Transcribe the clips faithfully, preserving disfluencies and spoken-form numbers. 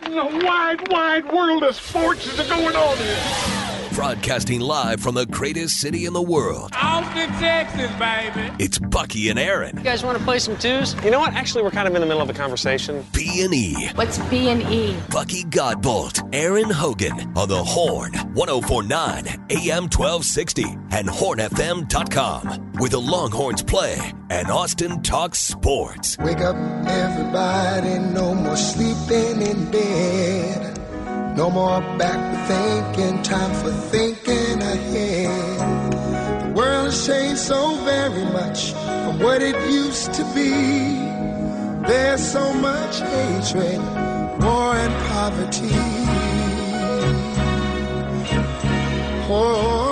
in the wide, wide world of sports is going on here? Broadcasting live from the greatest city in the world. Austin, Texas, baby. It's Bucky and Aaron. You guys want to play some twos? You know what? Actually, we're kind of in the middle of a conversation. B and E. What's B and E? Bucky Godbolt, Aaron Hogan on the Horn, ten forty-nine A M twelve sixty and horn f m dot com, where the Longhorns play and Austin talks sports. Wake up, everybody, no more sleeping in bed. No more back thinking, time for thinking ahead. The world has changed so very much from what it used to be. There's so much hatred, war and poverty. Oh,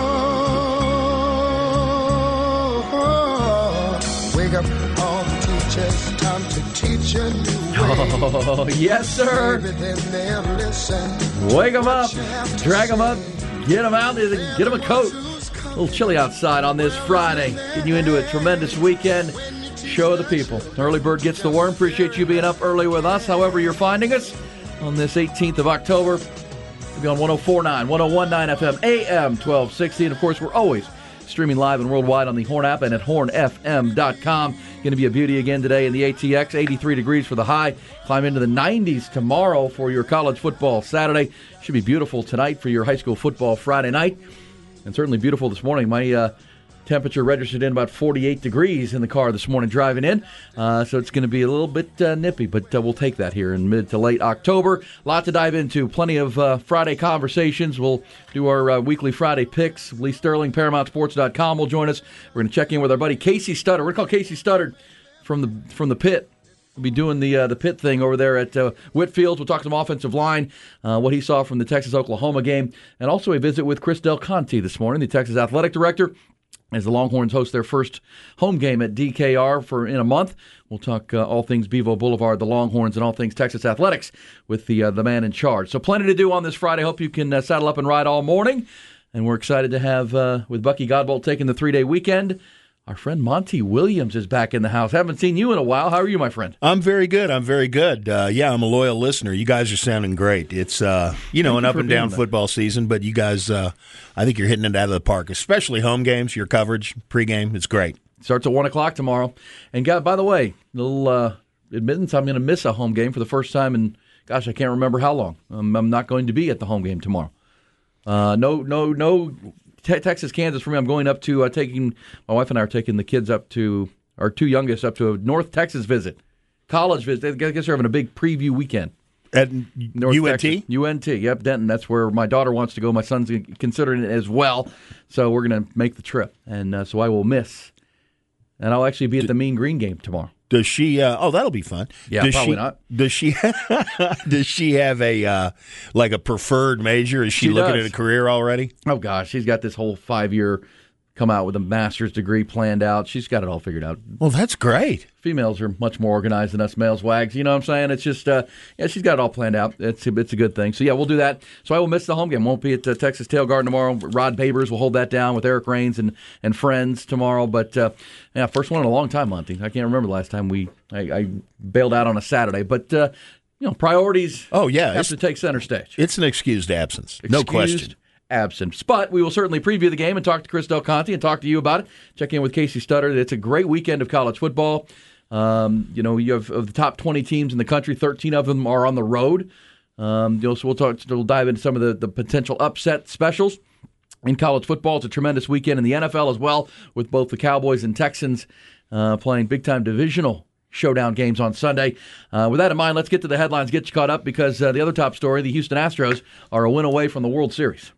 oh, oh. Wake up all the teachers, time to teach a new way. Oh, yes, sir. Wake them up, drag them up, get them out, get them a coat. A little chilly outside on this Friday. Getting you into a tremendous weekend. Show of the people. Early bird gets the worm. Appreciate you being up early with us, however you're finding us on this eighteenth of October. We'll be on ten forty-nine, ten nineteen F M, A M twelve sixty. And, of course, we're always streaming live and worldwide on the Horn app and at horn f m dot com. Going to be a beauty again today in the A T X. eighty-three degrees for the high. Climb into the nineties tomorrow for your college football Saturday. Should be beautiful tonight for your high school football Friday night. And certainly beautiful this morning. My uh, temperature registered in about forty-eight degrees in the car this morning driving in. Uh, so it's going to be a little bit uh, nippy, but uh, we'll take that here in mid to late October. A lot to dive into. Plenty of uh, Friday conversations. We'll do our uh, weekly Friday picks. Lee Sterling, Paramount Sports dot com will join us. We're going to check in with our buddy Casey Studdard. We're going to call Casey Studdard from the from the pit. We'll be doing the uh, the pit thing over there at uh, Whitfield. We'll talk some offensive line, uh, what he saw from the Texas-Oklahoma game, and also a visit with Chris Del Conte this morning, the Texas athletic director, as the Longhorns host their first home game at D K R for in a month. We'll talk uh, all things Bevo Boulevard, the Longhorns, and all things Texas athletics with the uh, the man in charge. So plenty to do on this Friday. Hope you can uh, saddle up and ride all morning. And we're excited to have, uh, with Bucky Godbolt taking the three-day weekend, our friend Monty Williams is back in the house. Haven't seen you in a while. How are you, my friend? I'm very good. I'm very good. Uh, yeah, I'm a loyal listener. You guys are sounding great. It's, uh, you know, Thank an you up and down that. football season, but you guys, uh, I think you're hitting it out of the park, especially home games, your coverage, pregame. It's great. Starts at one o'clock tomorrow. And, God, by the way, little uh, admittance, I'm going to miss a home game for the first time in, gosh, I can't remember how long. Um, I'm not going to be at the home game tomorrow. Uh, no, no, no. Te- Texas, Kansas for me. I'm going up to uh, taking my wife and I are taking the kids up to our two youngest up to a North Texas visit, college visit. I guess they're having a big preview weekend. At North U N T? Texas. U N T, yep, Denton. That's where my daughter wants to go. My son's considering it as well, so we're going to make the trip, and uh, so I will miss. And I'll actually be at the Mean Green game tomorrow. Does she? Uh, oh, that'll be fun. Yeah, does probably she, not. Does she? Does she have a uh, like a preferred major? Is she, She looking does. at a career already? Oh gosh, she's got this whole five year come out with a master's degree planned out. She's got it all figured out. Well, that's great. Females are much more organized than us males, Wags. You know what I'm saying? It's just, uh, yeah, she's got it all planned out. It's a, it's a good thing. So, yeah, we'll do that. So I will miss the home game. Won't be at uh, Texas Tail Garden tomorrow. Rod Babers will hold that down with Eric Raines and, and friends tomorrow. But, uh, yeah, first one in a long time, Monty. I can't remember the last time we I, I bailed out on a Saturday. But, uh, you know, priorities Oh, yeah. have It's, to take center stage. it's an excused absence. No Excused question. absence. But we will certainly preview the game and talk to Chris Del Conte and talk to you about it. Check in with Casey Studdard. It's a great weekend of college football. Um, you know, you have of the top twenty teams in the country, thirteen of them are on the road. Um, you know, so we'll talk. We'll dive into some of the, the potential upset specials in college football. It's a tremendous weekend in the N F L as well, with both the Cowboys and Texans uh, playing big time divisional showdown games on Sunday. Uh, with that in mind, let's get to the headlines, get you caught up, because uh, the other top story, the Houston Astros are a win away from the World Series.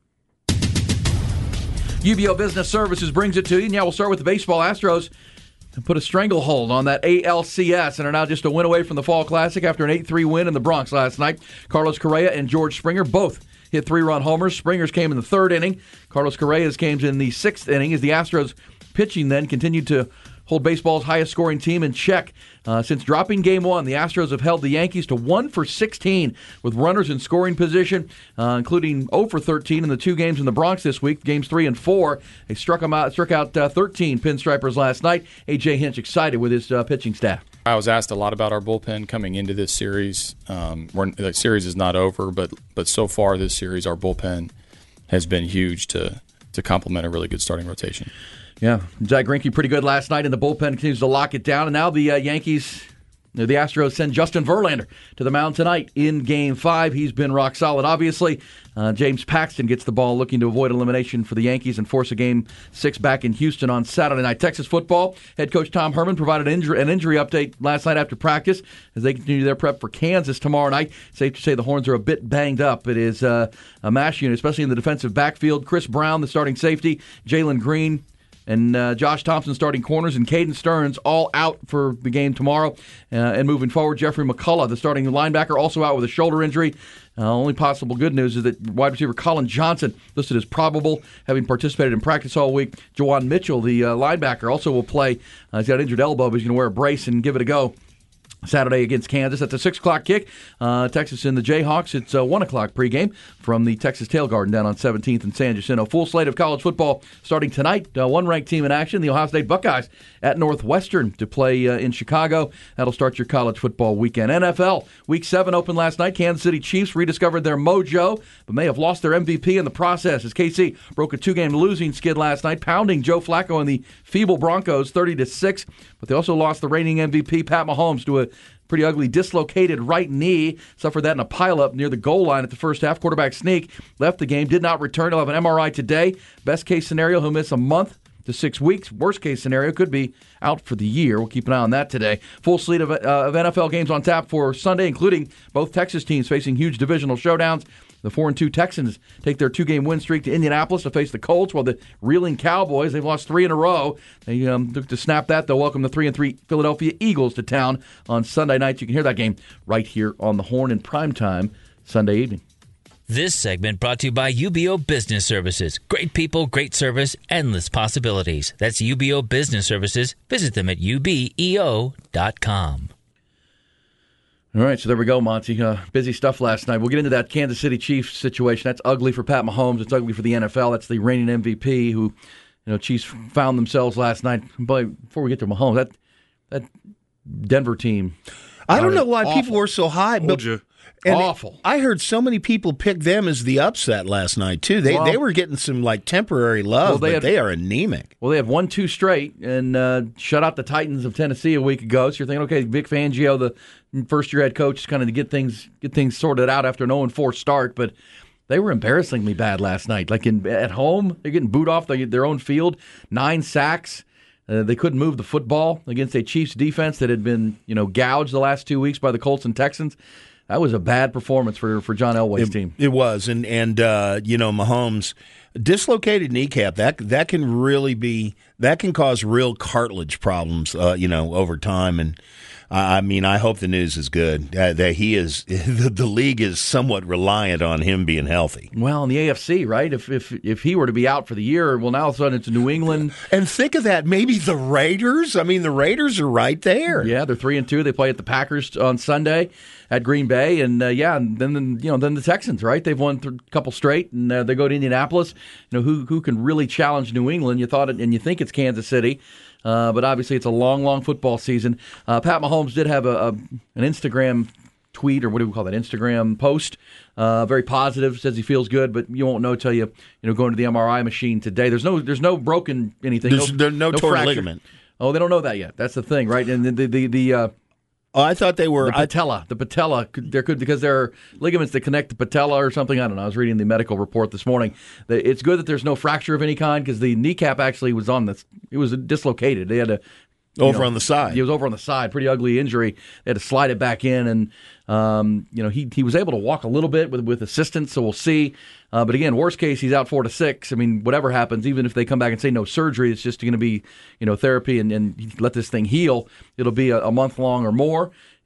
U B O Business Services brings it to you. And yeah, we'll start with the baseball. Astros put a stranglehold on that A L C S and are now just a win away from the Fall Classic after an eight three win in the Bronx last night. Carlos Correa and George Springer both hit three-run homers. Springer's came in the third inning. Carlos Correa's came in the sixth inning as the Astros pitching then continued to hold baseball's highest-scoring team in check. Uh, since dropping game one, the Astros have held the Yankees to one for sixteen with runners in scoring position, uh, including zero for thirteen in the two games in the Bronx this week, games three and four. They struck them out, struck out uh, thirteen pinstripers last night. A J Hinch excited with his uh, pitching staff. I was asked a lot about our bullpen coming into this series. Um, we're, the series is not over, but but so far this series, our bullpen has been huge to to complement a really good starting rotation. Yeah, Zach Greinke pretty good last night, and the bullpen continues to lock it down. And now the uh, Yankees, the Astros send Justin Verlander to the mound tonight in Game five. He's been rock solid, obviously. Uh, James Paxton gets the ball, looking to avoid elimination for the Yankees and force a Game six back in Houston on Saturday night. Texas football, head coach Tom Herman provided injury, an injury update last night after practice as they continue their prep for Kansas tomorrow night. Safe to say the Horns are a bit banged up. It is uh, a mash unit, especially in the defensive backfield. Chris Brown, the starting safety, Jalen Green, and uh, Josh Thompson starting corners, and Caden Stearns all out for the game tomorrow. Uh, and moving forward, Jeffrey McCullough, the starting linebacker, also out with a shoulder injury. Uh, only possible good news is that wide receiver Colin Johnson, listed as probable, having participated in practice all week. Jawan Mitchell, the uh, linebacker, also will play. Uh, he's got an injured elbow, but he's going to wear a brace and give it a go Saturday against Kansas. That's a six o'clock kick. Uh, Texas and the Jayhawks. It's a one o'clock pregame from the Texas Tail Garden down on seventeenth and San Jacinto. Full slate of college football starting tonight. Uh, one ranked team in action, the Ohio State Buckeyes at Northwestern to play uh, in Chicago. That'll start your college football weekend. N F L Week seven opened last night. Kansas City Chiefs rediscovered their mojo, but may have lost their M V P in the process as K C broke a two-game losing skid last night, pounding Joe Flacco and the feeble Broncos thirty to six. But they also lost the reigning M V P, Pat Mahomes, to a pretty ugly dislocated right knee. Suffered that in a pileup near the goal line at the first half. Quarterback sneak left the game, did not return. He'll have an M R I today. Best case scenario, he'll miss a month to six weeks. Worst case scenario, could be out for the year. We'll keep an eye on that today. Full slate of, uh, of N F L games on tap for Sunday, including both Texas teams facing huge divisional showdowns. The four and two Texans take their two-game win streak to Indianapolis to face the Colts, while the reeling Cowboys, they've lost three in a row. They um, look to snap that. They'll welcome the three and three Philadelphia Eagles to town on Sunday night. You can hear that game right here on the Horn in primetime Sunday evening. This segment brought to you by U B O Business Services. Great people, great service, endless possibilities. That's U B O Business Services. Visit them at U B E O dot com. All right, so there we go, Monty. Uh, busy stuff last night. We'll get into that Kansas City Chiefs situation. That's ugly for Pat Mahomes. It's ugly for the N F L. That's the reigning M V P who, you know, Chiefs found themselves last night. But before we get to Mahomes, that that Denver team. I don't know why awful. people were so high. But and awful. I heard so many people pick them as the upset last night, too. They well, they were getting some, like, temporary love, well, they but have, they are anemic. Well, they have won two straight and uh, shut out the Titans of Tennessee a week ago. So you're thinking, okay, Vic Fangio, the first-year head coach, is kind of to get things get things sorted out after an oh and four start. But they were embarrassingly bad last night. Like in at home, they're getting booed off the, their own field, nine sacks. Uh, they couldn't move the football against a Chiefs defense that had been, you know, gouged the last two weeks by the Colts and Texans. That was a bad performance for, for John Elway's it, team. It was, and and uh, you know, Mahomes dislocated kneecap. That that can really be that can cause real cartilage problems. Uh, you know, over time. And I mean, I hope the news is good. Uh, that he is the, the league is somewhat reliant on him being healthy. Well, in the A F C, right? If if if he were to be out for the year, well, now all of a sudden it's New England. And think of that, maybe the Raiders. I mean, the Raiders are right there. Yeah, they're three and two. They play at the Packers on Sunday at Green Bay, and uh, yeah, and then, then you know then the Texans, right? They've won a couple straight, and uh, they go to Indianapolis. You know who who can really challenge New England? You thought it, and you think it's Kansas City. Uh, but obviously, it's a long, long football season. Uh, Pat Mahomes did have a, a an Instagram tweet, or what do we call that? Instagram post. Uh, very positive. Says he feels good, but you won't know till you you know go into the M R I machine today. There's no there's no broken anything. There's no, no, no torn fracture. ligament. Oh, they don't know that yet. That's the thing, right? And the the the. the uh, Oh, I thought they were the patella. The patella. There could because there are ligaments that connect the patella or something. I don't know. I was reading the medical report this morning. It's good that there's no fracture of any kind because the kneecap actually was on this. It was dislocated. They had to over know, on the side. He was over on the side. Pretty ugly injury. They had to slide it back in, and um, you know he he was able to walk a little bit with with assistance. So we'll see. Uh, but again, worst case, he's out four to six. I mean, whatever happens, even if they come back and say no surgery, it's just going to be you know therapy and, and let this thing heal. It'll be a, a month long or more.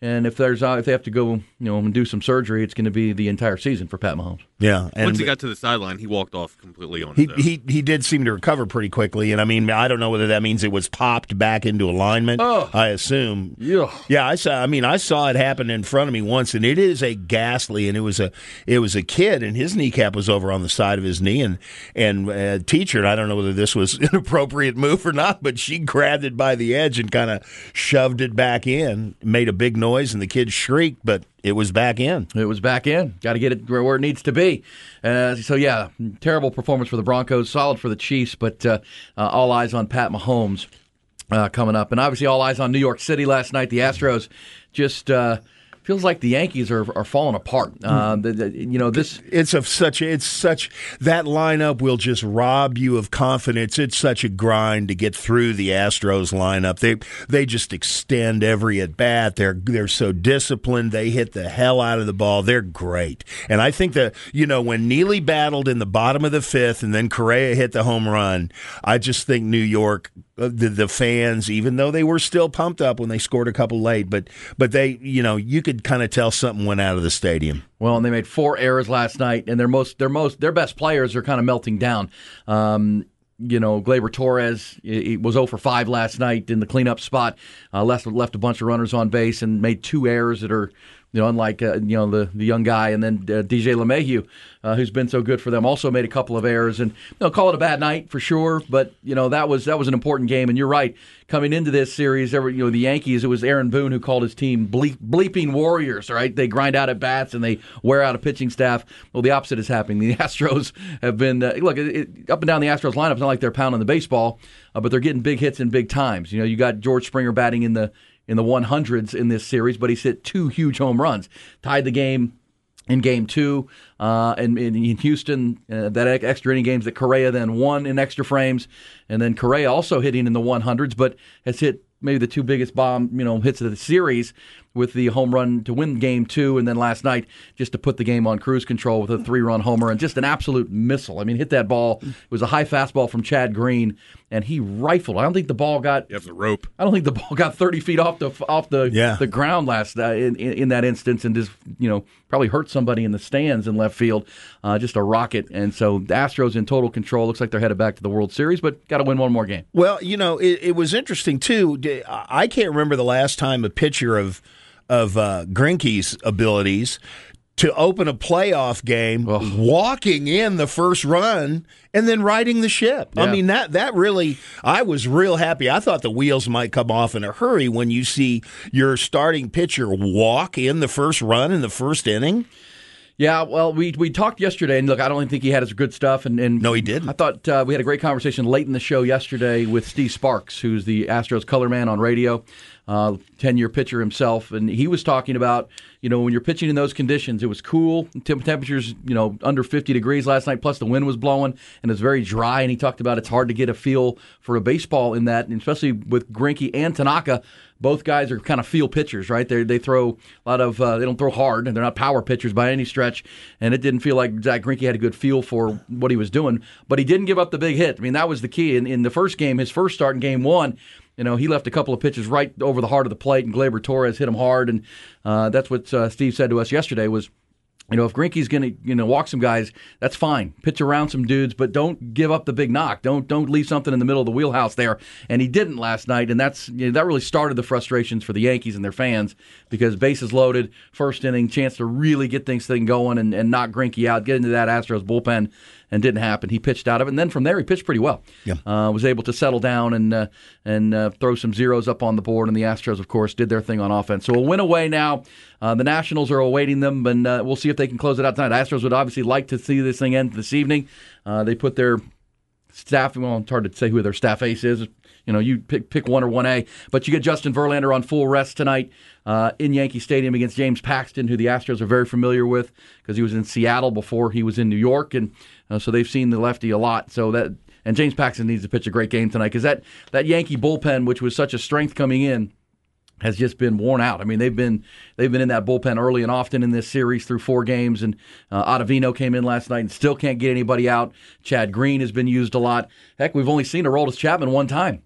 And if there's uh, if they have to go, you know, and do some surgery, it's going to be the entire season for Pat Mahomes. Yeah. And once he got to the sideline, he walked off completely on he, his own. he he did seem to recover pretty quickly, and I mean, I don't know whether that means it was popped back into alignment. Oh. I assume. Yeah. Yeah, I saw. I mean, I saw it happen in front of me once, and it is a ghastly. And it was a it was a kid, and his kneecap was over on the side of his knee, and and a teacher. And I don't know whether this was an appropriate move or not, but she grabbed it by the edge and kind of shoved it back in, made a big noise, and the kid shrieked, but it was back in. It was back in. Got to get it where it needs to be. Uh, so, yeah, terrible performance for the Broncos, solid for the Chiefs, but uh, uh, all eyes on Pat Mahomes uh, coming up. And obviously all eyes on New York City last night. The Astros just uh, feels like the Yankees are are falling apart. Uh, the, the, you know, this it's of such it's such that lineup will just rob you of confidence. It's such a grind to get through the Astros lineup. They they just extend every at bat. They're they're so disciplined. They hit the hell out of the ball. They're great. And I think that, you know, when Neely battled in the bottom of the fifth and then Correa hit the home run, I just think New York, the, the fans, even though they were still pumped up when they scored a couple late, but but they, you know, you could kind of tell something went out of the stadium. Well, and they made four errors last night, and their most their most their best players are kind of melting down. Um, you know, Gleyber Torres he was zero for five last night in the cleanup spot. Uh, left left a bunch of runners on base and made two errors that are, you know, unlike uh, you know the, the young guy. And then uh, D J LeMahieu, uh, who's been so good for them, also made a couple of errors. And you know, call it a bad night for sure, but you know that was that was an important game. And you're right, coming into this series, there were, you know, the Yankees. It was Aaron Boone who called his team bleep, bleeping warriors. Right, they grind out at bats and they wear out a pitching staff. Well, the opposite is happening. The Astros have been uh, look it, it, up and down the Astros lineup. It's not like they're pounding the baseball, uh, but they're getting big hits in big times. You know, you got George Springer batting in the in the hundreds in this series, but he's hit two huge home runs, tied the game in game two, uh, and, and in Houston, uh, that extra inning games that Correa then won in extra frames, and then Correa also hitting in the hundreds, but has hit maybe the two biggest bomb, you know, hits of the series with the home run to win game two, and then last night just to put the game on cruise control with a three-run homer and just an absolute missile. I mean, hit that ball. It was a high fastball from Chad Green, and he rifled. I don't think the ball got. You have the rope. I don't think the ball got thirty feet off the off the yeah. the ground last uh, in, in in that instance, and just, you know, probably hurt somebody in the stands in left field. Uh, just a rocket, and so the Astros in total control. Looks like they're headed back to the World Series, but got to win one more game. Well, you know, it, it was interesting too. I can't remember the last time a pitcher of of uh, Greinke's abilities to open a playoff game, Ugh. walking in the first run and then riding the ship. Yeah. I mean, that that really, I was real happy. I thought the wheels might come off in a hurry when you see your starting pitcher walk in the first run in the first inning. Yeah, well, we we talked yesterday, and look, I don't think he had his good stuff. And, and no, he didn't. I thought uh, we had a great conversation late in the show yesterday with Steve Sparks, who's the Astros color man on radio, uh, ten-year pitcher himself, and he was talking about, you know, when you're pitching in those conditions, it was cool, temp- temperatures, you know, under fifty degrees last night, plus the wind was blowing, and it's very dry, and he talked about it's hard to get a feel for a baseball in that, and especially with Greinke and Tanaka. Both guys are kind of feel pitchers, right? They they throw a lot of uh, they don't throw hard, and they're not power pitchers by any stretch. And it didn't feel like Zach Greinke had a good feel for what he was doing, but he didn't give up the big hit. I mean, that was the key. In in the first game, his first start in game one, you know, he left a couple of pitches right over the heart of the plate, and Gleyber Torres hit him hard. And uh, that's what uh, Steve said to us yesterday was, you know, if Greinke's going to, you know, walk some guys, that's fine. Pitch around some dudes, but don't give up the big knock. Don't don't leave something in the middle of the wheelhouse there. And he didn't last night, and that's you know, that really started the frustrations for the Yankees and their fans because bases loaded, first inning, chance to really get things thing going and, and knock Greinke out, get into that Astros bullpen, and didn't happen. He pitched out of it, and then from there he pitched pretty well. Yeah. Uh, was able to settle down and uh, and uh, throw some zeros up on the board, and the Astros, of course, did their thing on offense. So a win away now. Uh, the Nationals are awaiting them, and uh, we'll see if they can close it out tonight. Astros would obviously like to see this thing end this evening. Uh, they put their staff, well, it's hard to say who their staff ace is. You know, you pick pick one or one A, but you get Justin Verlander on full rest tonight uh, in Yankee Stadium against James Paxton, who the Astros are very familiar with because he was in Seattle before he was in New York, and uh, so they've seen the lefty a lot. So that and James Paxton needs to pitch a great game tonight because that that Yankee bullpen, which was such a strength coming in, has just been worn out. I mean, they've been they've been in that bullpen early and often in this series through four games, and uh, Ottavino came in last night and still can't get anybody out. Chad Green has been used a lot. Heck, we've only seen Aroldis Chapman one time.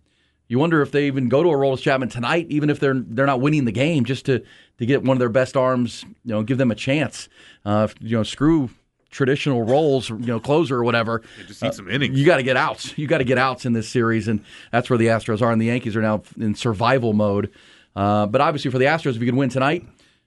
You wonder if they even go to Aroldis Chapman tonight, even if they're they're not winning the game, just to, to get one of their best arms, you know, give them a chance. Uh, you know, screw traditional roles, you know, closer or whatever. Yeah, just need uh, some innings. You got to get outs. You got to get outs in this series, and that's where the Astros are. And the Yankees are now in survival mode. Uh, but obviously, for the Astros, if you can win tonight,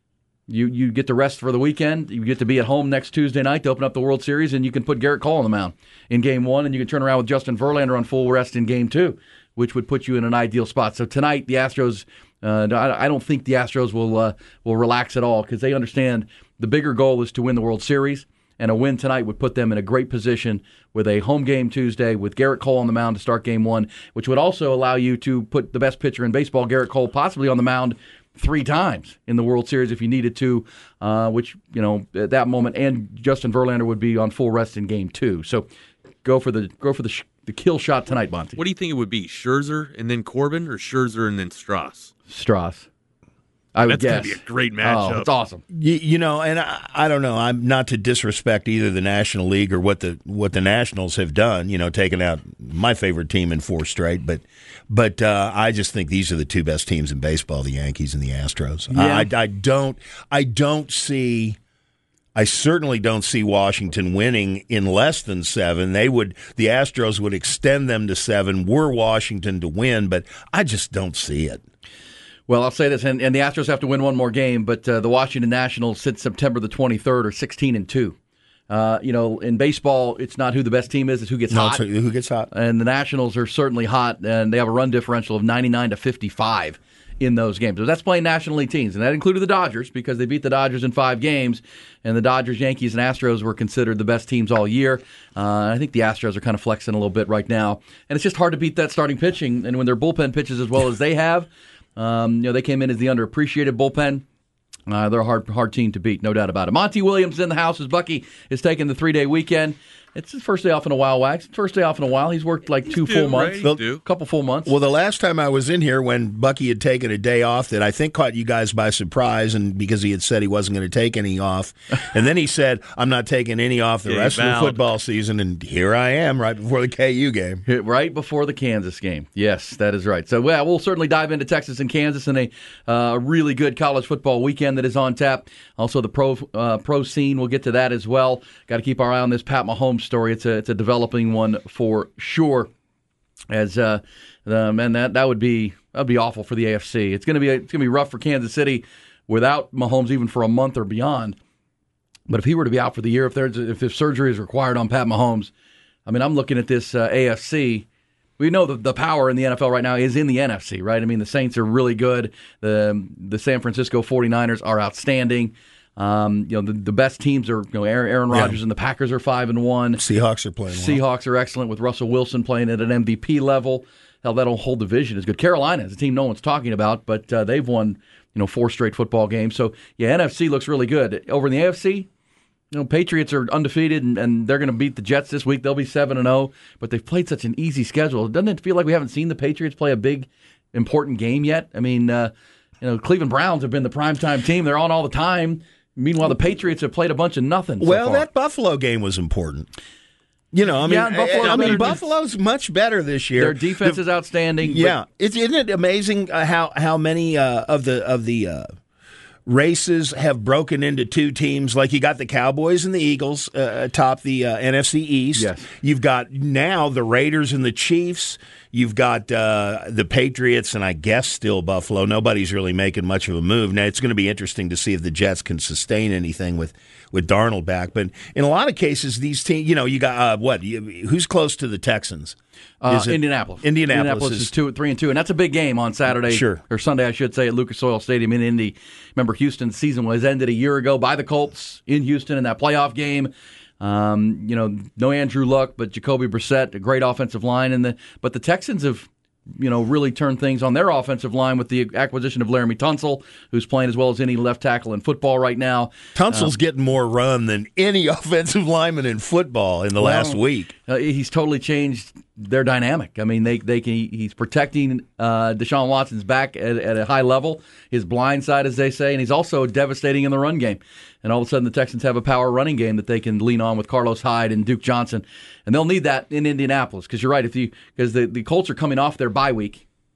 you you get to rest for the weekend. You get to be at home next Tuesday night to open up the World Series, and you can put Garrett Cole on the mound in Game One, and you can turn around with Justin Verlander on full rest in Game Two, which would put you in an ideal spot. So tonight, the Astros, uh, I don't think the Astros will uh, will relax at all because they understand the bigger goal is to win the World Series, and a win tonight would put them in a great position with a home game Tuesday with Garrett Cole on the mound to start Game One, which would also allow you to put the best pitcher in baseball, Garrett Cole, possibly on the mound three times in the World Series if you needed to, uh, which, you know, at that moment, and Justin Verlander would be on full rest in Game Two. So go for the go for the sh- the kill shot tonight, Monty. What do you think it would be? Scherzer and then Corbin, or Scherzer and then Strauss? Strauss. I would That's guess. That's going to be a great matchup. Oh, it's awesome. You, you know, and I, I don't know. I'm not to disrespect either the National League or what the what the Nationals have done. You know, taking out my favorite team in four straight, but but uh, I just think these are the two best teams in baseball: the Yankees and the Astros. Yeah. I, I don't. I don't see. I certainly don't see Washington winning in less than seven. They would. The Astros would extend them to seven. Were Washington to win, but I just don't see it. Well, I'll say this, and, and the Astros have to win one more game, but uh, the Washington Nationals since September the twenty-third are sixteen and two. Uh, you know, in baseball, it's not who the best team is, it's who gets no, hot. It's who gets hot. And the Nationals are certainly hot, and they have a run differential of ninety-nine to fifty-five in those games. So that's playing National League teams, and that included the Dodgers because they beat the Dodgers in five games, and the Dodgers, Yankees, and Astros were considered the best teams all year. Uh, I think the Astros are kind of flexing a little bit right now, and it's just hard to beat that starting pitching, and when their bullpen pitches as well as they have, Um, you know, they came in as the underappreciated bullpen. Uh, they're a hard, hard team to beat, no doubt about it. Monty Williams in the house as Bucky is taking the three-day weekend. It's his first day off in a while, Wax. First day off in a while. He's worked like He's two due, full months, right? a couple full months. Well, the last time I was in here when Bucky had taken a day off that I think caught you guys by surprise, and because he had said he wasn't going to take any off, and then he said, I'm not taking any off the Yeah, rest of the vowed. football season, and here I am right before the K U game. Right before the Kansas game. Yes, that is right. So, well, we'll certainly dive into Texas and Kansas in a uh, really good college football weekend that is on tap. Also, the pro uh, pro scene, we'll get to that as well. Got to keep our eye on this Pat Mahomes story. It's a it's a developing one for sure. As uh, um, and that that would be that would be awful for the A F C. It's gonna be it's gonna be rough for Kansas City without Mahomes even for a month or beyond. But if he were to be out for the year, if there's if, if surgery is required on Pat Mahomes, I mean, I'm looking at this uh, A F C. We know the, the power in the N F L right now is in the N F C, right? I mean, the Saints are really good. The the San Francisco forty-niners are outstanding. Um, you know, the, the best teams are, you know, Aaron, Aaron Rodgers Yeah. and the Packers are five and one. Seahawks are playing well. Seahawks are excellent with Russell Wilson playing at an M V P level. Hell, that whole division is good. Carolina is a team no one's talking about, but uh, they've won, you know, four straight football games. So yeah, N F C looks really good. Over in the A F C, you know, Patriots are undefeated, and, and they're going to beat the Jets this week. They'll be seven and zero, but they've played such an easy schedule. Doesn't it feel like we haven't seen the Patriots play a big, important game yet? I mean, uh, you know, Cleveland Browns have been the primetime team. They're on all the time. Meanwhile, the Patriots have played a bunch of nothing. So well, far. that Buffalo game was important. You know, I mean, Yeah, and Buffalo's I, I mean, better. Buffalo's much better this year. Their defense The- is outstanding. Yeah, it's, isn't it amazing uh, how how many uh, of the of the uh, races have broken into two teams? Like you got the Cowboys and the Eagles uh, atop the uh, N F C East. Yes. You've got now the Raiders and the Chiefs. You've got uh, the Patriots and I guess still Buffalo. Nobody's really making much of a move. Now, it's going to be interesting to see if the Jets can sustain anything with, with Darnold back. But in a lot of cases, these teams, you know, you got, uh, what, you, who's close to the Texans? Uh, Is it- Indianapolis. Indianapolis, Indianapolis is, is two, three and two, and that's a big game on Saturday Sure. or Sunday, I should say, at Lucas Oil Stadium in Indy. Remember, Houston's season was ended a year ago by the Colts in Houston in that playoff game. Um, you know, no Andrew Luck, but Jacoby Brissett, a great offensive line, and the but the Texans have, you know, really turned things on their offensive line with the acquisition of Laramie Tunsil, who's playing as well as any left tackle in football right now. Tunsil's getting more run than any offensive lineman in football in the Well, last week. Uh, he's totally changed their dynamic. I mean, they they can. He's protecting uh, Deshaun Watson's back at, at a high level, his blind side, as they say, and he's also devastating in the run game. And all of a sudden, the Texans have a power running game that they can lean on with Carlos Hyde and Duke Johnson, and they'll need that in Indianapolis because you're right. If you because the, the Colts are coming off their bye week,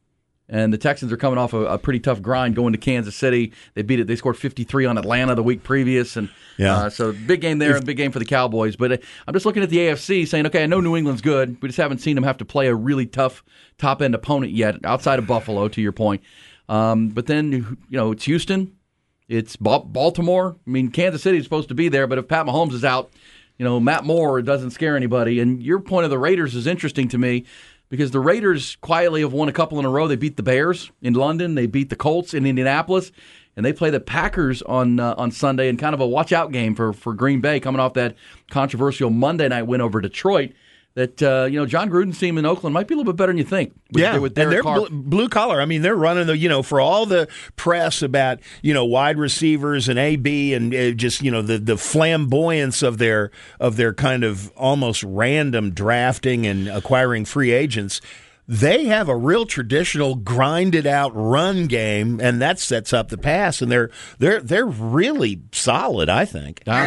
And the Texans are coming off a, a pretty tough grind going to Kansas City. They beat it. They scored fifty-three on Atlanta the week previous, and yeah. uh, so big game there and big game for the Cowboys. But uh, I'm just looking at the A F C, saying, okay, I know New England's good. We just haven't seen them have to play a really tough top end opponent yet, outside of Buffalo. To your point, um, but then you know it's Houston, it's Baltimore. I mean, Kansas City is supposed to be there, but if Pat Mahomes is out, you know Matt Moore doesn't scare anybody. And your point of the Raiders is interesting to me. Because the Raiders quietly have won a couple in a row. They beat the Bears in London. They beat the Colts in Indianapolis. And they play the Packers on uh, on Sunday in kind of a watch-out game for, for Green Bay, coming off that controversial Monday night win over Detroit. That, uh, you know, John Gruden's team in Oakland might be a little bit better than you think. With, yeah, with and they're Carr. bl- blue collar. I mean, they're running the, you know, for all the press about, you know, wide receivers and A B and uh, just, you know, the, the flamboyance of their of their kind of almost random drafting and acquiring free agents. They have a real traditional grinded out run game, and that sets up the pass, and they're they're they're really solid, I think. Uh,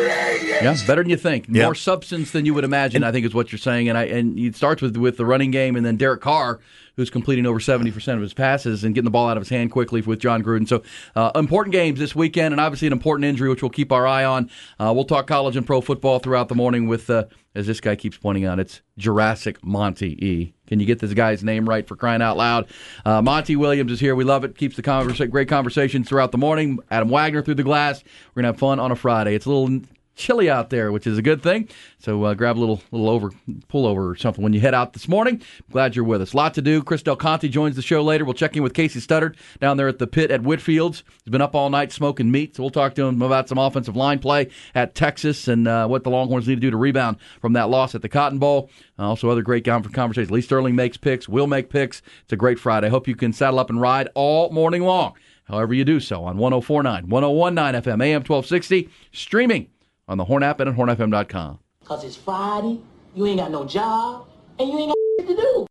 yeah, better than you think. More yep. substance than you would imagine, I think is what you're saying. And I and it starts with with the running game, and then Derek Carr, who's completing over seventy percent of his passes and getting the ball out of his hand quickly with John Gruden. So uh, important games this weekend, and obviously an important injury, which we'll keep our eye on. Uh, we'll talk college and pro football throughout the morning with, uh, as this guy keeps pointing out, it's Jurassic Monty E. Can you get this guy's name right, for crying out loud? Uh, Monty Williams is here. We love it. Keeps the conversa- great conversations throughout the morning. Adam Wagner through the glass. We're going to have fun on a Friday. It's a little chilly out there, which is a good thing. So uh, grab a little little over pullover or something when you head out this morning. Glad you're with us. Lot to do. Chris Del Conte joins the show later. We'll check in with Casey Studdard down there at the pit at Whitfields. He's been up all night smoking meat, so we'll talk to him about some offensive line play at Texas and uh, what the Longhorns need to do to rebound from that loss at the Cotton Bowl. Uh, also other great conversations. Lee Sterling makes picks. We'll make picks. It's a great Friday. I hope you can saddle up and ride all morning long. However you do so on one oh four point nine, one oh one point nine F M, A M twelve sixty, streaming on the Horn app and at horn f m dot com. Because it's Friday, you ain't got no job, and you ain't got shit to do.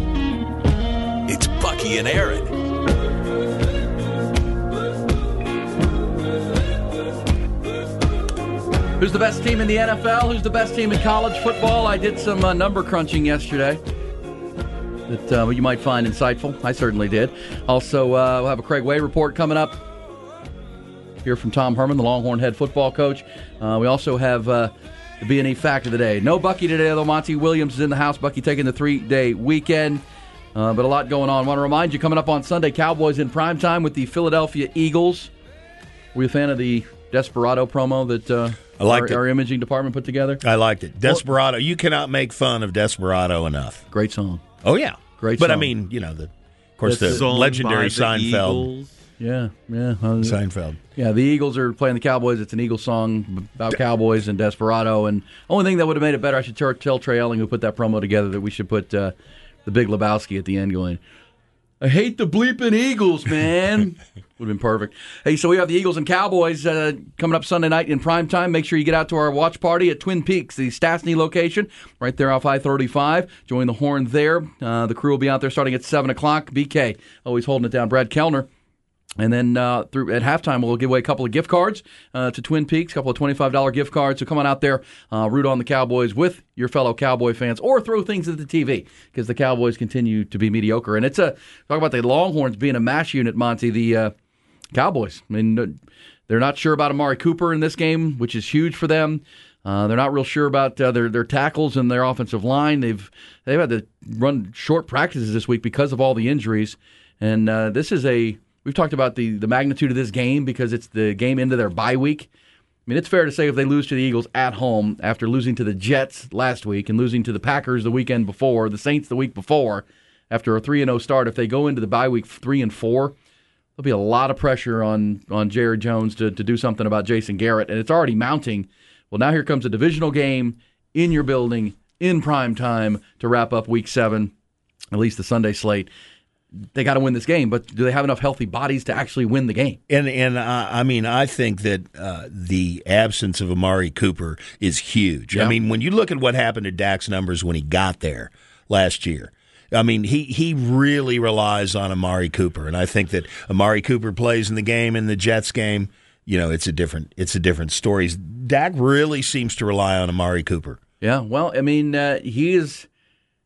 It's Bucky and Aaron. Who's the best team in the N F L? Who's the best team in college football? I did some uh, number crunching yesterday that uh, you might find insightful. I certainly did. Also, uh, we'll have a Craig Way report coming up. Hear from Tom Herman, the Longhorn head football coach. Uh, we also have uh, the B and E fact of the day. No Bucky today, though. Monty Williams is in the house. Bucky taking the three-day weekend. Uh, but a lot going on. I want to remind you, coming up on Sunday, Cowboys in primetime with the Philadelphia Eagles. Were you a fan of the Desperado promo that uh, I liked our, it. our imaging department put together? I liked it. Desperado. You cannot make fun of Desperado enough. Great song. Oh, yeah. Great but, song. I mean, you know, the, of course, That's the sung legendary by the Seinfeld. Eagles. Yeah, yeah. Uh, Seinfeld. Yeah, the Eagles are playing the Cowboys. It's an Eagles song about Cowboys and Desperado. And only thing that would have made it better, I should t- tell Trey Elling, who put that promo together, that we should put uh, the Big Lebowski at the end going, I hate the bleeping Eagles, man. Would have been perfect. Hey, so we have the Eagles and Cowboys uh, coming up Sunday night in prime time. Make sure you get out to our watch party at Twin Peaks, the Stastny location, right there off I thirty-five. Join the Horn there. Uh, the crew will be out there starting at seven o'clock. B K always holding it down. Brad Kellner. And then uh, through at halftime, we'll give away a couple of gift cards uh, to Twin Peaks, a couple of twenty-five dollars gift cards. So come on out there, uh, root on the Cowboys with your fellow Cowboy fans, or throw things at the T V because the Cowboys continue to be mediocre. And it's a talk about the Longhorns being a mash unit, Monty. The uh, Cowboys, I mean, they're not sure about Amari Cooper in this game, which is huge for them. Uh, they're not real sure about uh, their their tackles and their offensive line. They've they've had to run short practices this week because of all the injuries. And uh, this is a We've talked about the, the magnitude of this game because it's the game into their bye week. I mean, it's fair to say if they lose to the Eagles at home after losing to the Jets last week and losing to the Packers the weekend before, the Saints the week before, after a three and oh start, if they go into the bye week three and four, there'll be a lot of pressure on, on Jared Jones to, to do something about Jason Garrett, and it's already mounting. Well, now here comes a divisional game in your building in prime time to wrap up week seven, at least the Sunday slate. They got to win this game, but do they have enough healthy bodies to actually win the game? And and uh, I mean, I think that uh, the absence of Amari Cooper is huge. Yeah. I mean, when you look at what happened to Dak's numbers when he got there last year, I mean, he, he really relies on Amari Cooper, and I think that Amari Cooper plays in the game, in the Jets game, you know, it's a different it's a different story. Dak really seems to rely on Amari Cooper. Yeah, well, I mean, uh, he is.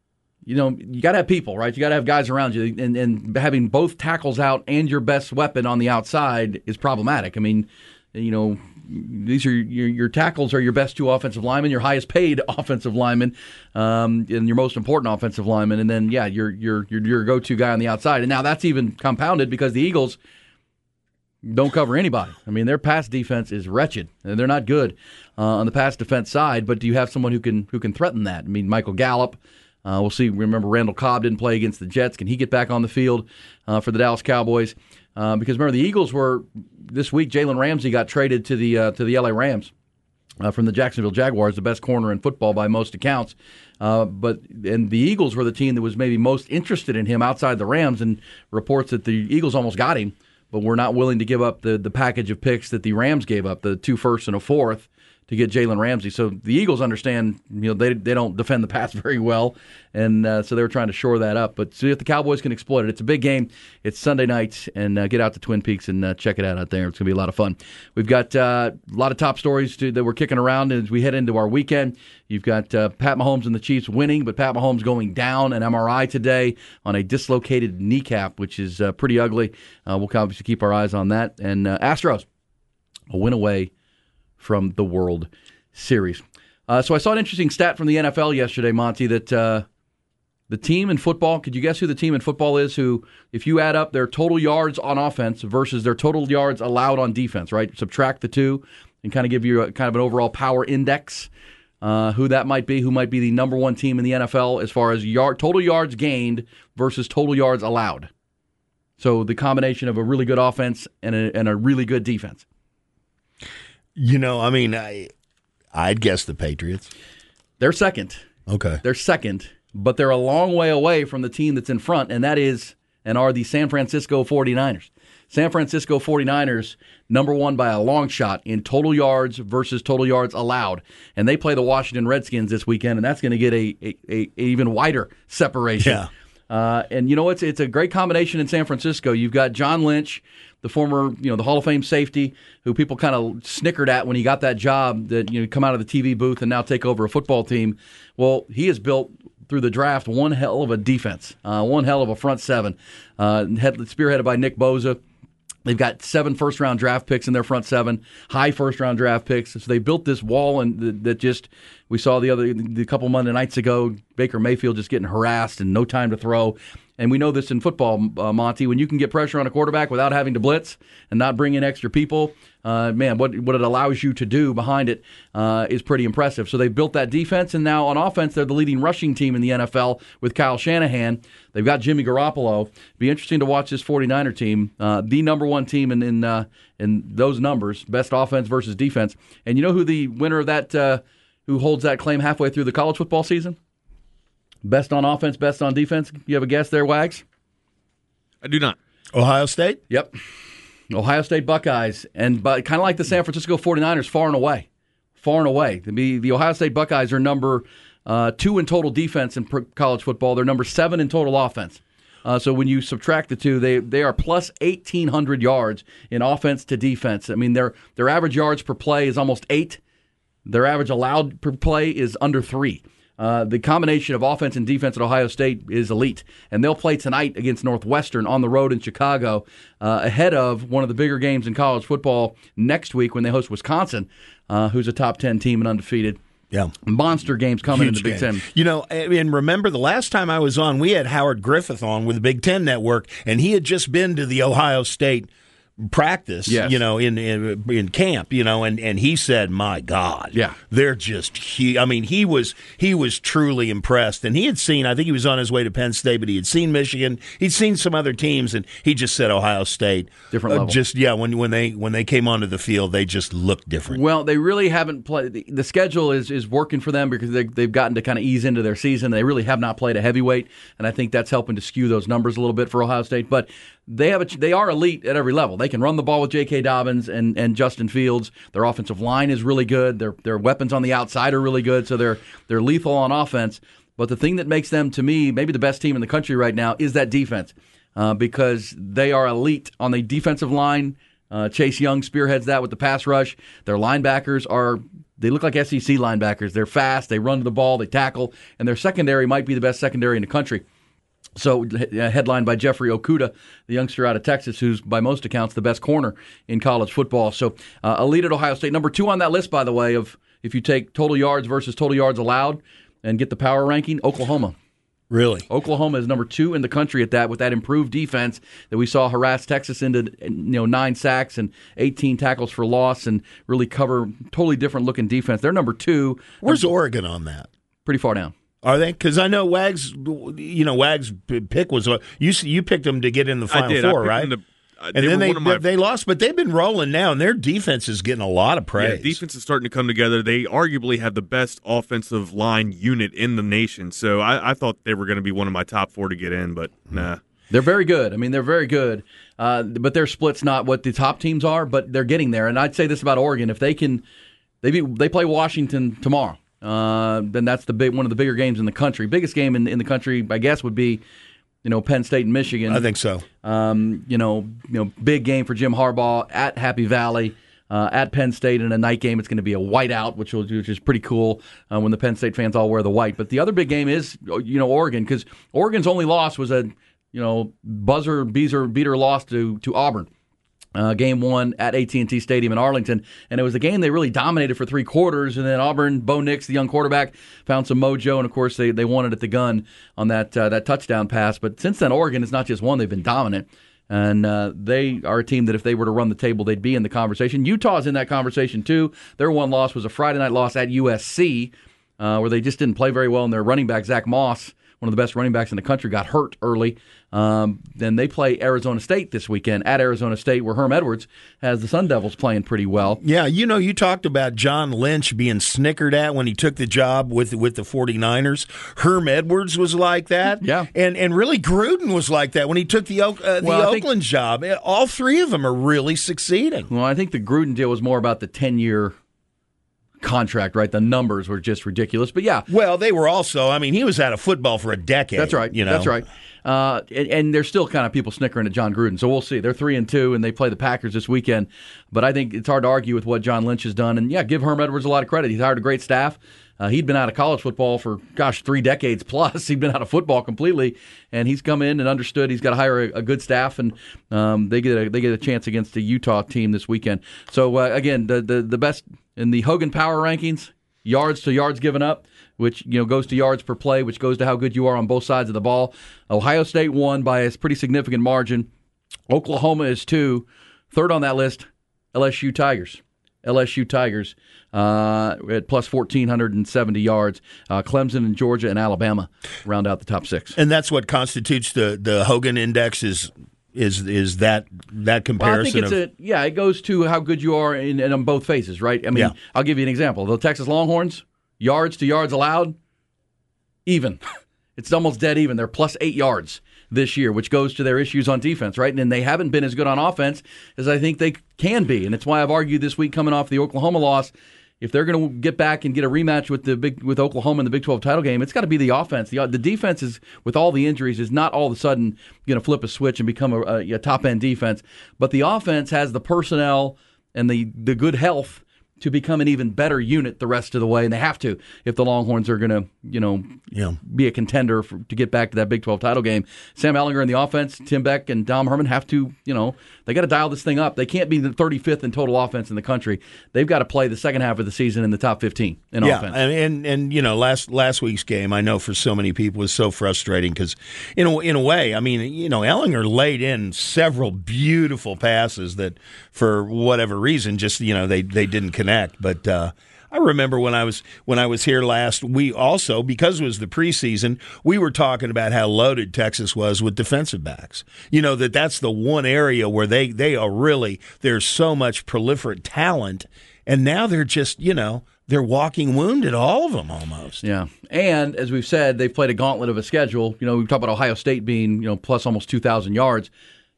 you know, you got to have people, right? You got to have guys around you, and, and having both tackles out and your best weapon on the outside is problematic. I mean, you know, these are your, your tackles are your best two offensive linemen, your highest paid offensive linemen, um, and your most important offensive linemen, and then yeah, your your your your go-to guy on the outside. And now that's even compounded because the Eagles don't cover anybody. I mean, their pass defense is wretched, and they're not good uh, on the pass defense side. But do you have someone who can who can threaten that? I mean, Michael Gallup. Uh, we'll see. Remember, Randall Cobb didn't play against the Jets. Can he get back on the field uh, for the Dallas Cowboys? Uh, because remember, the Eagles were this week. Jalen Ramsey got traded to the uh, to the L A Rams uh, from the Jacksonville Jaguars, the best corner in football by most accounts. Uh, but and the Eagles were the team that was maybe most interested in him outside the Rams. And reports that the Eagles almost got him, but were not willing to give up the the package of picks that the Rams gave up, the two firsts and a fourth, to get Jalen Ramsey. So the Eagles understand, you know, they they don't defend the pass very well, and uh, so they were trying to shore that up. But see if the Cowboys can exploit it. It's a big game. It's Sunday night, and uh, get out to Twin Peaks and uh, check it out out there. It's going to be a lot of fun. We've got uh, a lot of top stories to, that we're kicking around as we head into our weekend. You've got uh, Pat Mahomes and the Chiefs winning, but Pat Mahomes going down an M R I today on a dislocated kneecap, which is uh, pretty ugly. Uh, we'll obviously keep our eyes on that. And uh, Astros, a win away from the World Series. Uh, so I saw an interesting stat from the N F L yesterday, Monty, that uh, the team in football, could you guess who the team in football is who, if you add up their total yards on offense versus their total yards allowed on defense, right? Subtract the two and kind of give you a, kind of an overall power index, uh, who that might be, who might be the number one team in the N F L as far as yard total yards gained versus total yards allowed. So the combination of a really good offense and a, and a really good defense. You know, I mean, I, I'd guess the Patriots. They're second. Okay. They're second, but they're a long way away from the team that's in front, and that is and are the San Francisco forty-niners. San Francisco forty-niners, number one by a long shot in total yards versus total yards allowed. And they play the Washington Redskins this weekend, and that's going to get a, a, a, a even wider separation. Yeah. Uh, and you know, it's it's a great combination in San Francisco. You've got John Lynch, the former, you know, the Hall of Fame safety, who people kind of snickered at when he got that job, that, you know, come out of the T V booth and now take over a football team. Well, he has built through the draft one hell of a defense, uh, one hell of a front seven, uh, head, spearheaded by Nick Bosa. They've got seven first-round draft picks in their front seven, high first-round draft picks. So they built this wall, and that just we saw the other the couple Monday nights ago, Baker Mayfield just getting harassed and no time to throw. And we know this in football, uh, Monty, when you can get pressure on a quarterback without having to blitz and not bring in extra people, uh, man, what what it allows you to do behind it uh, is pretty impressive. So they built that defense, and now on offense, they're the leading rushing team in the N F L with Kyle Shanahan. They've got Jimmy Garoppolo. Be interesting to watch this forty-niner team, uh, the number one team in in, uh, in those numbers, best offense versus defense. And you know who the winner of that, uh, who holds that claim halfway through the college football season? Best on offense, best on defense. You have a guess there, Wags? I do not. Ohio State? Yep. Ohio State Buckeyes. And but kind of like the San Francisco forty-niners, far and away. Far and away. The, the Ohio State Buckeyes are number uh, two in total defense in college football. They're number seven in total offense. Uh, so when you subtract the two, they they are plus eighteen hundred yards in offense to defense. I mean, their their average yards per play is almost eight. Their average allowed per play is under three. Uh, the combination of offense and defense at Ohio State is elite, and they'll play tonight against Northwestern on the road in Chicago, uh, ahead of one of the bigger games in college football next week when they host Wisconsin, uh, who's a top ten team and undefeated. Yeah, monster games coming Huge in the Big game. Ten. You know, and remember the last time I was on, we had Howard Griffith on with the Big Ten Network, and he had just been to the Ohio State practice, yes. you know, in, in in camp, you know, and, and he said, "My God, yeah, they're just." He, I mean, he was he was truly impressed, and he had seen. I think he was on his way to Penn State, but he had seen Michigan, he'd seen some other teams, and he just said Ohio State, different level. Uh, just yeah, when when they when they came onto the field, they just looked different. Well, they really haven't played. The, the schedule is is working for them because they, they've gotten to kind of ease into their season. They really have not played a heavyweight, and I think that's helping to skew those numbers a little bit for Ohio State, but. They have a, they are elite at every level. They can run the ball with J K. Dobbins and, and Justin Fields. Their offensive line is really good. Their their weapons on the outside are really good, so they're they're lethal on offense. But the thing that makes them, to me, maybe the best team in the country right now is that defense, uh, because they are elite on the defensive line. Uh, Chase Young spearheads that with the pass rush. Their linebackers are they look like S E C linebackers. They're fast, they run to the ball, they tackle, and their secondary might be the best secondary in the country. So, uh, headlined by Jeffrey Okudah, the youngster out of Texas, who's by most accounts the best corner in college football. So, uh, a lead at Ohio State. Number two on that list, by the way, of if you take total yards versus total yards allowed and get the power ranking, Oklahoma. Really? Oklahoma is number two in the country at that, with that improved defense that we saw harass Texas into you know nine sacks and eighteen tackles for loss and really cover totally different looking defense. They're number two. Where's Oregon on that? Pretty far down. Are they? Because I know Wags, you know, Wags' pick was you. You picked them to get in the Final I did. Four, I right? To, uh, and they then they my, they lost, but they've been rolling now, and their defense is getting a lot of praise. Yeah, defense is starting to come together. They arguably have the best offensive line unit in the nation, so I, I thought they were going to be one of my top four to get in, but nah. They're very good. I mean, they're very good, uh, but their split's not what the top teams are, but they're getting there. And I'd say this about Oregon: if they can, they be, they play Washington tomorrow. Uh, then that's the big one of the bigger games in the country. Biggest game in, in the country, I guess, would be, you know, Penn State and Michigan. I think so. Um, you know, you know, big game for Jim Harbaugh at Happy Valley, uh, at Penn State in a night game. It's going to be a whiteout, which will, which is pretty cool uh, when the Penn State fans all wear the white. But the other big game is, you know, Oregon, because Oregon's only loss was a, you know, buzzer beater beater loss to to Auburn. Uh, game one at A T and T Stadium in Arlington, and it was a game they really dominated for three quarters, and then Auburn, Bo Nix, the young quarterback, found some mojo, and of course they, they won it at the gun on that uh, that touchdown pass. But since then, Oregon has not just won, they've been dominant, and uh, they are a team that if they were to run the table, they'd be in the conversation. Utah's in that conversation too. Their one loss was a Friday night loss at U S C, uh, where they just didn't play very well, and their running back, Zach Moss, one of the best running backs in the country, got hurt early. Um, then they play Arizona State this weekend at Arizona State, where Herm Edwards has the Sun Devils playing pretty well. Yeah, you know, you talked about John Lynch being snickered at when he took the job with with the 49ers. Herm Edwards was like that. Yeah. And and really Gruden was like that when he took the, uh, the well, Oakland think, job. All three of them are really succeeding. Well, I think the Gruden deal was more about the ten-year contract, right? The numbers were just ridiculous. But yeah. Well, they were also, I mean, he was out of football for a decade. That's right. You know? That's right. Uh, and, and there's still kind of people snickering at John Gruden. So we'll see. They're three and two, and they play the Packers this weekend. But I think it's hard to argue with what John Lynch has done. And yeah, give Herm Edwards a lot of credit. He's hired a great staff. Uh, he'd been out of college football for, gosh, three decades plus. He'd been out of football completely, and he's come in and understood he's got to hire a, a good staff, and um, they get a, they get a chance against the Utah team this weekend. So uh, again, the, the the best in the Hogan Power Rankings, yards to yards given up, which you know goes to yards per play, which goes to how good you are on both sides of the ball. Ohio State won by a pretty significant margin. Oklahoma is two. Third on that list, L S U Tigers. L S U Tigers uh, at plus one thousand four hundred seventy yards. Uh, Clemson and Georgia and Alabama round out the top six. And that's what constitutes the, the Hogan Index is is is that that comparison? Well, I think it's of, a yeah. It goes to how good you are in, in on both phases, right? I mean, yeah. I'll give you an example. The Texas Longhorns, yards to yards allowed, even. It's almost dead even. They're plus eight yards this year, which goes to their issues on defense, right? And they haven't been as good on offense as I think they can be. And it's why I've argued this week coming off the Oklahoma loss, if they're going to get back and get a rematch with the big with Oklahoma in the Big twelve title game, it's got to be the offense. The the defense is, with all the injuries, is not all of a sudden going to flip a switch and become a, a, a top-end defense. But the offense has the personnel and the, the good health to become an even better unit the rest of the way, and they have to if the Longhorns are going to, you know, yeah. be a contender for, to get back to that Big twelve title game. Sam Ehlinger in the offense, Tim Beck and Dom Herman have to, you know, they got to dial this thing up. They can't be the thirty-fifth in total offense in the country. They've got to play the second half of the season in the top fifteen in yeah, offense. and, and and you know, last last week's game, I know for so many people was so frustrating because, in a, in a way, I mean, you know, Ehlinger laid in several beautiful passes that, for whatever reason, just you know, they they didn't connect, but. Uh, I remember when I was when I was here last, we also, because it was the preseason, we were talking about how loaded Texas was with defensive backs. You know, that that's the one area where they, they are really, there's so much proliferate talent, and now they're just, you know, they're walking wounded, all of them almost. Yeah. And as we've said, they've played a gauntlet of a schedule. You know, we've talked about Ohio State being, you know, plus almost two thousand yards.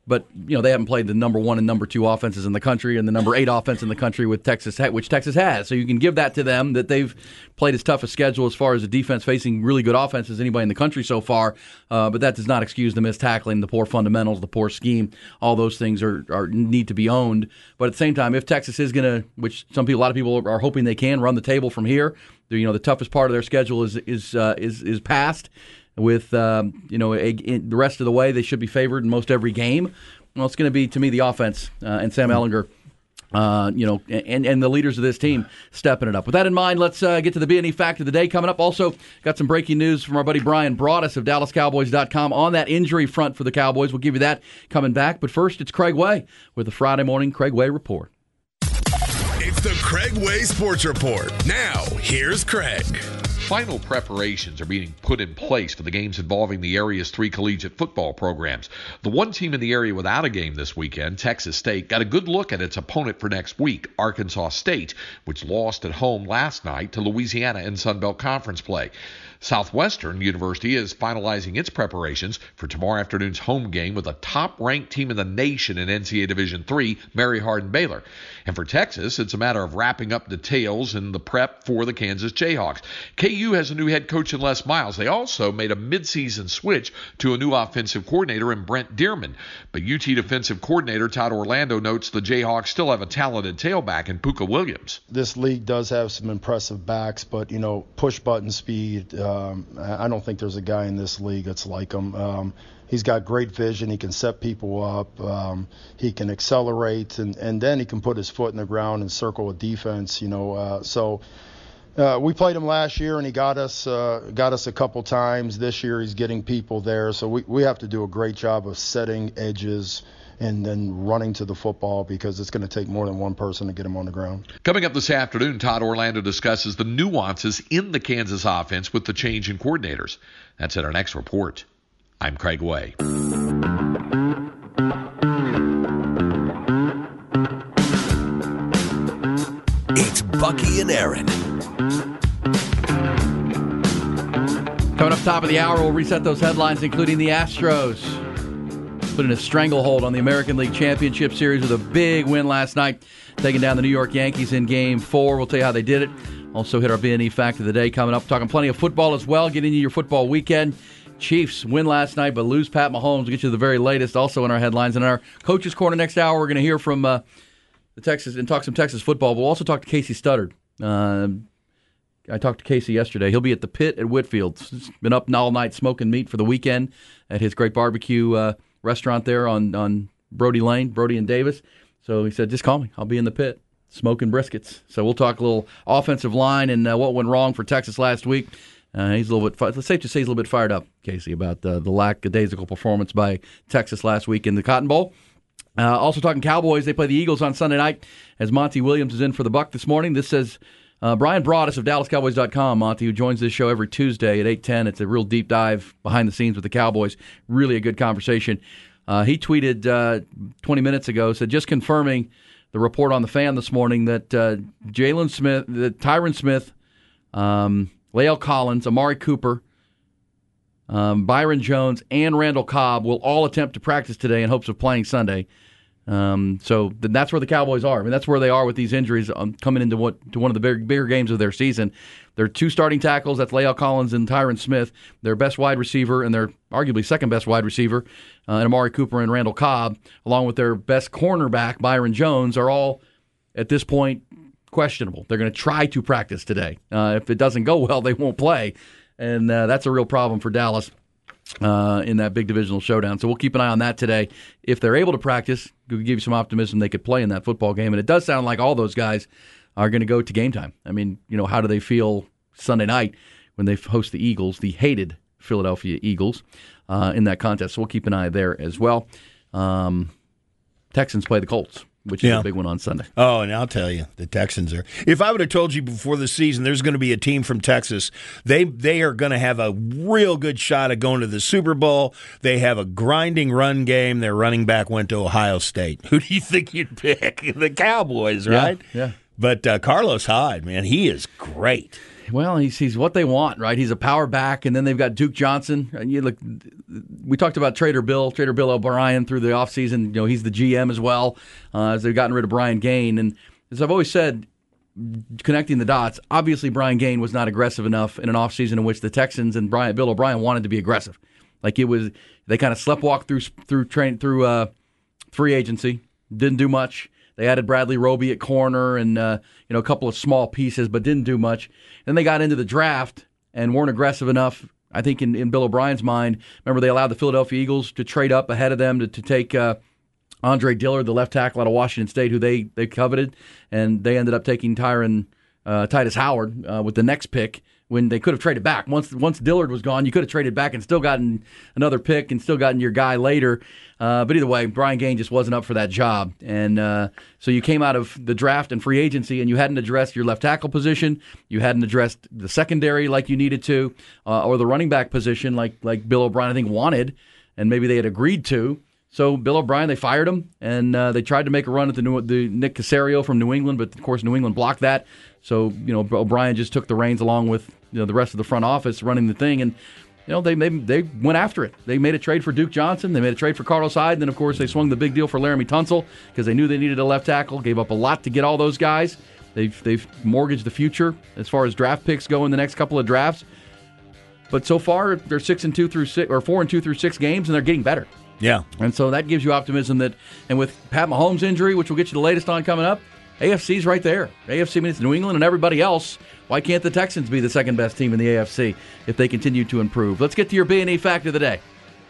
but you know they haven't played the number one and number two offenses in the country and the number eight offense in the country with Texas, which Texas has. So you can give that to them that they've played as tough a schedule as far as the defense facing really good offenses as anybody in the country so far. Uh, but that does not excuse the missed tackling, the poor fundamentals, the poor scheme. All those things are, are need to be owned. But at the same time, if Texas is going to, which some people, a lot of people are hoping they can run the table from here. You know, the toughest part of their schedule is is uh, is is past. With um, you know a, a, the rest of the way, they should be favored in most every game. Well, it's going to be to me the offense uh, and Sam Ehlinger, uh, you know, and and the leaders of this team stepping it up. With that in mind, let's uh, get to the B and E fact of the day coming up. Also, got some breaking news from our buddy Brian Broaddus of Dallas Cowboys dot com on that injury front for the Cowboys. We'll give you that coming back. But first, it's Craig Way with the Friday Morning Craig Way Report. It's the Craig Way Sports Report. Now, here's Craig. Final preparations are being put in place for the games involving the area's three collegiate football programs. The one team in the area without a game this weekend, Texas State, got a good look at its opponent for next week, Arkansas State, which lost at home last night to Louisiana in Sun Belt Conference play. Southwestern University is finalizing its preparations for tomorrow afternoon's home game with a top-ranked team in the nation in N C double A Division three, Mary Hardin-Baylor. And for Texas, it's a matter of wrapping up details in the prep for the Kansas Jayhawks. K U has a new head coach in Les Miles. They also made a midseason switch to a new offensive coordinator in Brent Dearman. But U T defensive coordinator Todd Orlando notes the Jayhawks still have a talented tailback in Puka Williams. This league does have some impressive backs, but, you know, push-button speed, um, I don't think there's a guy in this league that's like him. Um, he's got great vision. He can set people up. Um, he can accelerate, and, and then he can put his foot in the ground and circle a defense, you know. Uh, so uh, we played him last year, and he got us uh, got us a couple times. This year he's getting people there. So we, we have to do a great job of setting edges and then running to the football because it's going to take more than one person to get him on the ground. Coming up this afternoon, Todd Orlando discusses the nuances in the Kansas offense with the change in coordinators. That's in our next report. I'm Craig Way. It's Bucky and Aaron. Coming up top of the hour, we'll reset those headlines, including the Astros putting a stranglehold on the American League Championship Series with a big win last night, taking down the New York Yankees in Game four. We'll tell you how they did it. Also hit our B and E fact of the day coming up. Talking plenty of football as well, getting you your football weekend. Chiefs win last night, but lose Pat Mahomes. We'll get you the very latest also in our headlines. In our Coach's Corner next hour, we're going to hear from uh, the Texas and talk some Texas football. We'll also talk to Casey Studdard. Uh, I talked to Casey yesterday. He'll be at the Pit at Whitfield. He's been up all night smoking meat for the weekend at his great barbecue uh, restaurant there on, on Brody Lane, Brody and Davis. So he said, just call me. I'll be in the Pit smoking briskets. So we'll talk a little offensive line and uh, what went wrong for Texas last week. Uh, he's a little bit. It's safe to say he's a little bit fired up, Casey, about uh, the lackadaisical performance by Texas last week in the Cotton Bowl. Uh, also talking Cowboys, they play the Eagles on Sunday night as Monty Williams is in for the Buck this morning. This says uh, Brian Broaddus of Dallas Cowboys dot com, Monty, who joins this show every Tuesday at eight ten. It's a real deep dive behind the scenes with the Cowboys. Really a good conversation. Uh, he tweeted uh, twenty minutes ago, said just confirming the report on the Fan this morning that uh, Jalen Smith, that Tyron Smith, um, Lael Collins, Amari Cooper, um, Byron Jones, and Randall Cobb will all attempt to practice today in hopes of playing Sunday. Um, so th- that's where the Cowboys are. I mean, that's where they are with these injuries um, coming into what to one of the big, bigger games of their season. Their two starting tackles, that's Lael Collins and Tyron Smith. Their best wide receiver and their arguably second best wide receiver, uh, and Amari Cooper and Randall Cobb, along with their best cornerback, Byron Jones, are all at this point questionable. They're going to try to practice today. Uh, if it doesn't go well, they won't play. And uh, that's a real problem for Dallas uh, in that big divisional showdown. So we'll keep an eye on that today. If they're able to practice, we'll give you some optimism they could play in that football game. And it does sound like all those guys are going to go to game time. I mean, you know, how do they feel Sunday night when they host the Eagles, the hated Philadelphia Eagles, uh, in that contest? So we'll keep an eye there as well. Um, Texans play the Colts, which is yeah. a big one on Sunday. Oh, and I'll tell you, the Texans are. If I would have told you before the season there's going to be a team from Texas, they they are going to have a real good shot at going to the Super Bowl. They have a grinding run game. Their running back went to Ohio State. Who do you think you'd pick? The Cowboys, right? Yeah. yeah. But uh, Carlos Hyde, man, he is great. Well, he's he's what they want, right? He's a power back, and then they've got Duke Johnson. And you look, we talked about Trader Bill, Trader Bill O'Brien through the offseason. You know, he's the G M as well, uh, as they've gotten rid of Brian Gaine. And as I've always said, connecting the dots, obviously Brian Gaine was not aggressive enough in an offseason in which the Texans and Brian, Bill O'Brien wanted to be aggressive. Like it was, they kind of sleptwalked through through train through uh, free agency, didn't do much. They added Bradley Roby at corner and uh, you know a couple of small pieces, but didn't do much. Then they got into the draft and weren't aggressive enough. I think in, in Bill O'Brien's mind, remember they allowed the Philadelphia Eagles to trade up ahead of them to, to take uh, Andre Dillard, the left tackle out of Washington State, who they, they coveted, and they ended up taking Tyron uh, Titus Howard uh, with the next pick when they could have traded back. Once once Dillard was gone, you could have traded back and still gotten another pick and still gotten your guy later. Uh, but either way, Brian Gaine just wasn't up for that job. And uh, so you came out of the draft and free agency, and you hadn't addressed your left tackle position. You hadn't addressed the secondary like you needed to, uh, or the running back position like like Bill O'Brien, I think, wanted, and maybe they had agreed to. So Bill O'Brien, they fired him, and uh, they tried to make a run at the, new, the Nick Caserio from New England, but of course New England blocked that. So you know O'Brien just took the reins along with you know the rest of the front office running the thing, and you know they they they went after it. They made a trade for Duke Johnson, they made a trade for Carlos Hyde, and then of course they swung the big deal for Laramie Tunsil because they knew they needed a left tackle. Gave up a lot to get all those guys. They've they've mortgaged the future as far as draft picks go in the next couple of drafts. But so far they're six and two through six or four and two through six games, and they're getting better. Yeah. And so that gives you optimism that, and with Pat Mahomes' injury, which we'll get you the latest on coming up, A F C's right there. A F C means New England and everybody else. Why can't the Texans be the second best team in the A F C if they continue to improve? Let's get to your B and E Fact of the Day.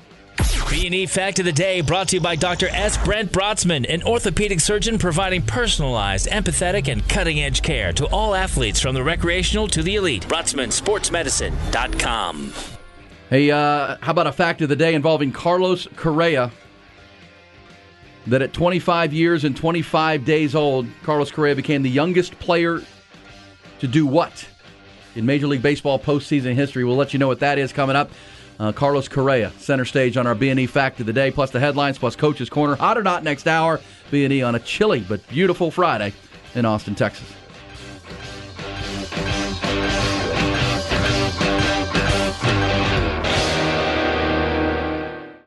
B and E Fact of the Day brought to you by Doctor S. Brent Brotzman, an orthopedic surgeon providing personalized, empathetic, and cutting-edge care to all athletes from the recreational to the elite. Brotzman Sports Medicine dot com. Hey, uh, how about a fact of the day involving Carlos Correa? That at twenty-five years and twenty-five days old, Carlos Correa became the youngest player to do what in Major League Baseball postseason history? We'll let you know what that is coming up. Uh, Carlos Correa, center stage on our B and E Fact of the Day, plus the headlines, plus Coach's Corner. Hot or not next hour, B and E on a chilly but beautiful Friday in Austin, Texas.